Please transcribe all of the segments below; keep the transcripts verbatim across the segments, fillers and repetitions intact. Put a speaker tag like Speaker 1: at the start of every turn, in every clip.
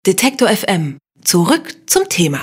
Speaker 1: Detektor F M. Zurück zum Thema.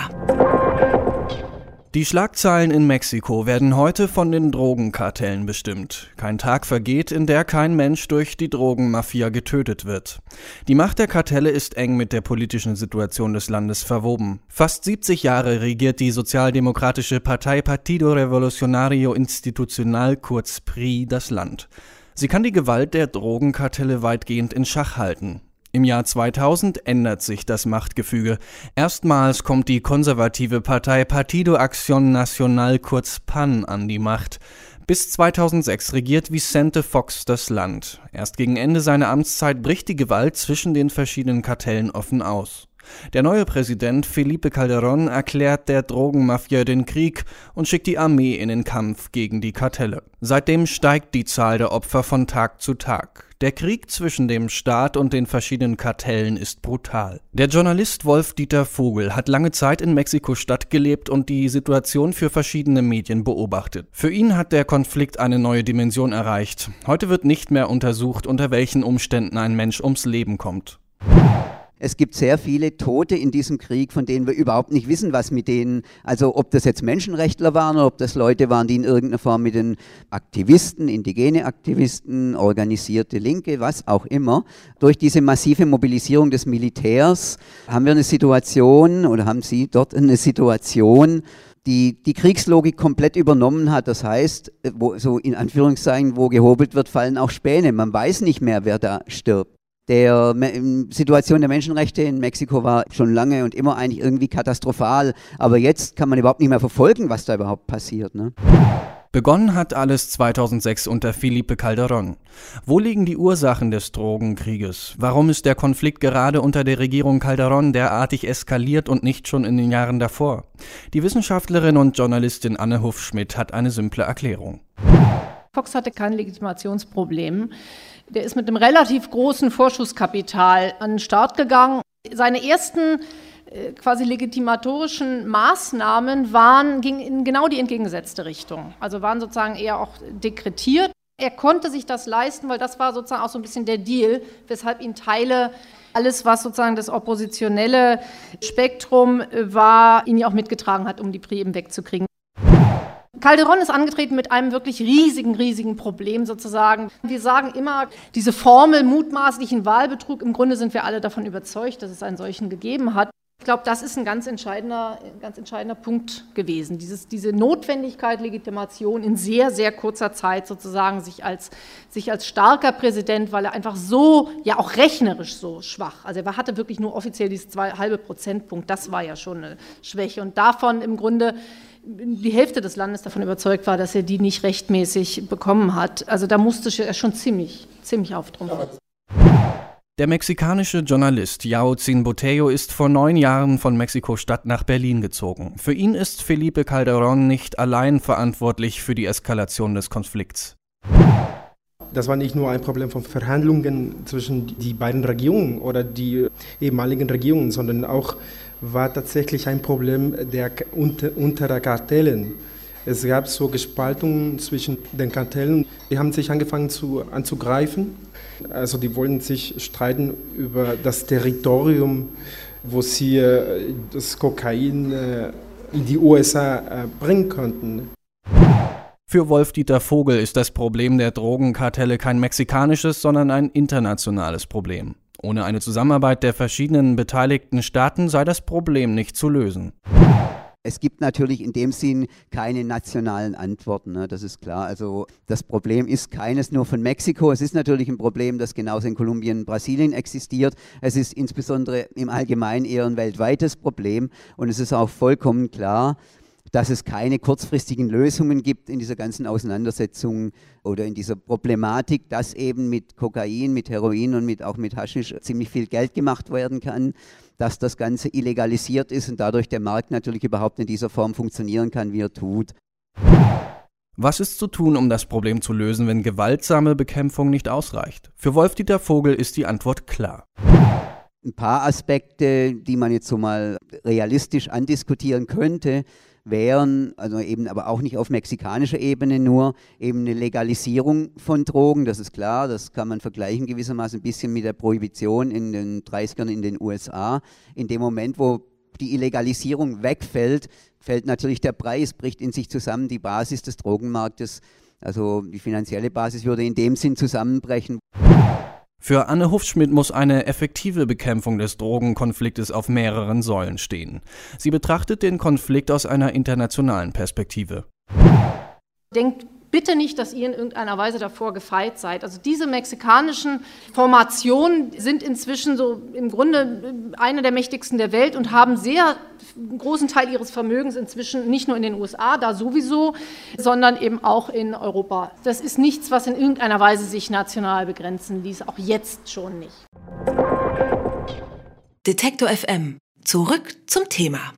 Speaker 2: Die Schlagzeilen in Mexiko werden heute von den Drogenkartellen bestimmt. Kein Tag vergeht, in der kein Mensch durch die Drogenmafia getötet wird. Die Macht der Kartelle ist eng mit der politischen Situation des Landes verwoben. Fast siebzig Jahre regiert die sozialdemokratische Partei Partido Revolucionario Institucional, kurz P R I, das Land. Sie kann die Gewalt der Drogenkartelle weitgehend in Schach halten. Im Jahr zweitausend ändert sich das Machtgefüge. Erstmals kommt die konservative Partei Partido Acción Nacional, kurz P A N, an die Macht. Bis zweitausendsechs regiert Vicente Fox das Land. Erst gegen Ende seiner Amtszeit bricht die Gewalt zwischen den verschiedenen Kartellen offen aus. Der neue Präsident Felipe Calderón erklärt der Drogenmafia den Krieg und schickt die Armee in den Kampf gegen die Kartelle. Seitdem steigt die Zahl der Opfer von Tag zu Tag. Der Krieg zwischen dem Staat und den verschiedenen Kartellen ist brutal. Der Journalist Wolf-Dieter Vogel hat lange Zeit in Mexiko-Stadt gelebt und die Situation für verschiedene Medien beobachtet. Für ihn hat der Konflikt eine neue Dimension erreicht. Heute wird nicht mehr untersucht, unter welchen Umständen ein Mensch ums Leben kommt.
Speaker 3: Es gibt sehr viele Tote in diesem Krieg, von denen wir überhaupt nicht wissen, was mit denen, also ob das jetzt Menschenrechtler waren oder ob das Leute waren, die in irgendeiner Form mit den Aktivisten, indigene Aktivisten, organisierte Linke, was auch immer. Durch diese massive Mobilisierung des Militärs haben wir eine Situation oder haben sie dort eine Situation, die die Kriegslogik komplett übernommen hat. Das heißt, wo, so in Anführungszeichen, wo gehobelt wird, fallen auch Späne. Man weiß nicht mehr, wer da stirbt. Der Me- Situation der Menschenrechte in Mexiko war schon lange und immer eigentlich irgendwie katastrophal. Aber jetzt kann man überhaupt nicht mehr verfolgen, was da überhaupt passiert, ne?
Speaker 2: Begonnen hat alles zweitausendsechs unter Felipe Calderón. Wo liegen die Ursachen des Drogenkrieges? Warum ist der Konflikt gerade unter der Regierung Calderón derartig eskaliert und nicht schon in den Jahren davor? Die Wissenschaftlerin und Journalistin Anne Hufschmidt hat eine simple Erklärung.
Speaker 4: Fox hatte kein Legitimationsproblem. Der ist mit einem relativ großen Vorschusskapital an den Start gegangen. Seine ersten äh, quasi legitimatorischen Maßnahmen waren, gingen in genau die entgegengesetzte Richtung. Also waren sozusagen eher auch dekretiert. Er konnte sich das leisten, weil das war sozusagen auch so ein bisschen der Deal, weshalb ihn Teile, alles was sozusagen das oppositionelle Spektrum war, ihn ja auch mitgetragen hat, um die P R I eben wegzukriegen. Calderón ist angetreten mit einem wirklich riesigen, riesigen Problem sozusagen. Wir sagen immer, diese Formel mutmaßlichen Wahlbetrug, im Grunde sind wir alle davon überzeugt, dass es einen solchen gegeben hat. Ich glaube, das ist ein ganz entscheidender, ganz entscheidender Punkt gewesen. Dieses, diese Notwendigkeit, Legitimation in sehr, sehr kurzer Zeit sozusagen sich als, sich als starker Präsident, weil er einfach so, ja auch rechnerisch so schwach, also er hatte wirklich nur offiziell dieses zwei halbe Prozentpunkt, das war ja schon eine Schwäche. Und davon im Grunde die Hälfte des Landes davon überzeugt war, dass er die nicht rechtmäßig bekommen hat. Also da musste er schon ziemlich, ziemlich auftrumpfen.
Speaker 2: Der mexikanische Journalist Yaotzin Botello ist vor neun Jahren von Mexiko-Stadt nach Berlin gezogen. Für ihn ist Felipe Calderón nicht allein verantwortlich für die Eskalation des Konflikts.
Speaker 5: Das war nicht nur ein Problem von Verhandlungen zwischen die beiden Regierungen oder die ehemaligen Regierungen, sondern auch war tatsächlich ein Problem der unter, unterer Kartellen. Es gab so Gespaltungen zwischen den Kartellen. Die haben sich angefangen zu, anzugreifen. Also die wollten sich streiten über das Territorium, wo sie das Kokain in die U S A bringen konnten.
Speaker 2: Für Wolf-Dieter Vogel ist das Problem der Drogenkartelle kein mexikanisches, sondern ein internationales Problem. Ohne eine Zusammenarbeit der verschiedenen beteiligten Staaten sei das Problem nicht zu lösen.
Speaker 3: Es gibt natürlich in dem Sinn keine nationalen Antworten, ne? Das ist klar. Also das Problem ist keines nur von Mexiko. Es ist natürlich ein Problem, das genauso in Kolumbien und Brasilien existiert. Es ist insbesondere im Allgemeinen eher ein weltweites Problem. Und es ist auch vollkommen klar, dass es keine kurzfristigen Lösungen gibt in dieser ganzen Auseinandersetzung oder in dieser Problematik, dass eben mit Kokain, mit Heroin und mit, auch mit Haschisch ziemlich viel Geld gemacht werden kann, dass das Ganze illegalisiert ist und dadurch der Markt natürlich überhaupt in dieser Form funktionieren kann, wie er tut.
Speaker 2: Was ist zu tun, um das Problem zu lösen, wenn gewaltsame Bekämpfung nicht ausreicht? Für Wolf-Dieter Vogel ist die Antwort klar.
Speaker 3: Ein paar Aspekte, die man jetzt so mal realistisch andiskutieren könnte, wären, also eben aber auch nicht auf mexikanischer Ebene nur, eben eine Legalisierung von Drogen, das ist klar, das kann man vergleichen gewissermaßen ein bisschen mit der Prohibition in den dreißigern in den U S A. In dem Moment, wo die Illegalisierung wegfällt, fällt natürlich der Preis, bricht in sich zusammen, die Basis des Drogenmarktes, also die finanzielle Basis würde in dem Sinn zusammenbrechen.
Speaker 2: Für Anne Hufschmidt muss eine effektive Bekämpfung des Drogenkonfliktes auf mehreren Säulen stehen. Sie betrachtet den Konflikt aus einer internationalen Perspektive.
Speaker 4: Denkt bitte nicht, dass ihr in irgendeiner Weise davor gefeit seid. Also diese mexikanischen Formationen sind inzwischen so im Grunde eine der mächtigsten der Welt und haben sehr einen großen Teil ihres Vermögens inzwischen nicht nur in den U S A, da sowieso, sondern eben auch in Europa. Das ist nichts, was in irgendeiner Weise sich national begrenzen ließ, auch jetzt schon nicht.
Speaker 1: Detektor F M. Zurück zum Thema.